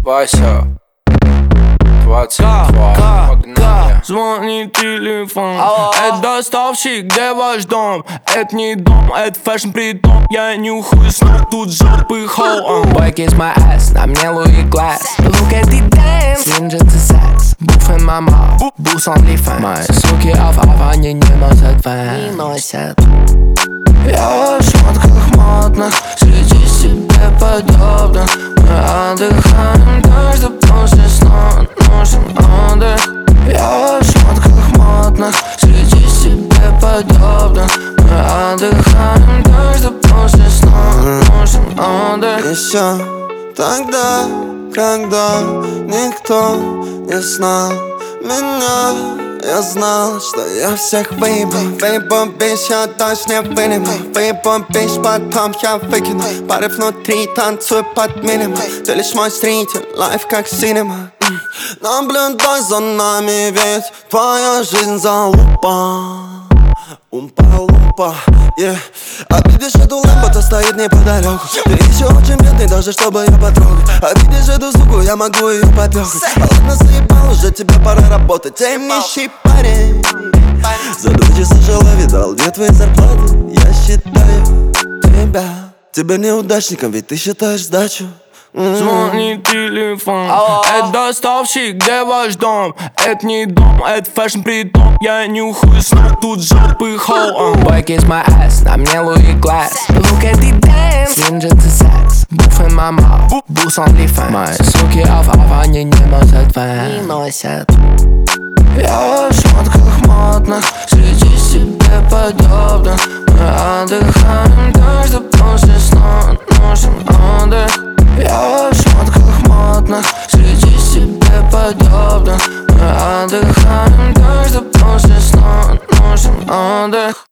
Вася, 22, погнали. Звонит телефон. Это доставщик, где ваш дом? Это не дом, это фэшн притом. Я нюхаю снова, тут жопы хоу. Boy, kiss my ass, на мне Louis Glass. Look at the dance, ninja to sex. Буф in my mouth, boots on the fan. Мои суки они не носят фэн. Не носят. Я в шмотках модных, среди себе подобных. Мы отдыхаем, каждый после сна нужен отдых. Я в шмотках модных, среди себе подобных. Мы отдыхаем, каждый после сна нужен отдых. Еще тогда, когда никто не знал меня, я знал, что я всех выебал. Выебал бич, я даже не вынимал. Выебал бич, потом я выкину. Пары внутри, танцую под минимум. Ты лишь мой зритель, лайф как синема. Наблюдай за нами, ведь твоя жизнь залупа. Умпа-лумпа, yeah. А видишь эту лампу, то стоит неподалеку. Ты еще очень бедный, даже чтобы ее потрогать. А видишь эту суку, я могу ее побегать. А ладно, заебал, уже тебе пора работать. Эй, нищий парень, за 2 часа жила, видал, где твои зарплаты? Я считаю тебя, тебя неудачником, ведь ты считаешь сдачу. Звонит телефон. Это доставщик, где ваш дом? Это не дом, это фэшн притом. Я нюхаю снова, тут жопы хоу. Boy, kiss my ass, на мне Louis Glass. Look at the dance, ninja to sex. Буф in my mouth, boots on the fan. Мои суки они не носят фэн. Не носят. Я в шмотках модных, среди себе подобных. Мы отдыхаем, каждый после сна нужен отдых. Я в шмотках модных, среди себе подобных. Мы отдыхаем, каждый после сна нужен отдых.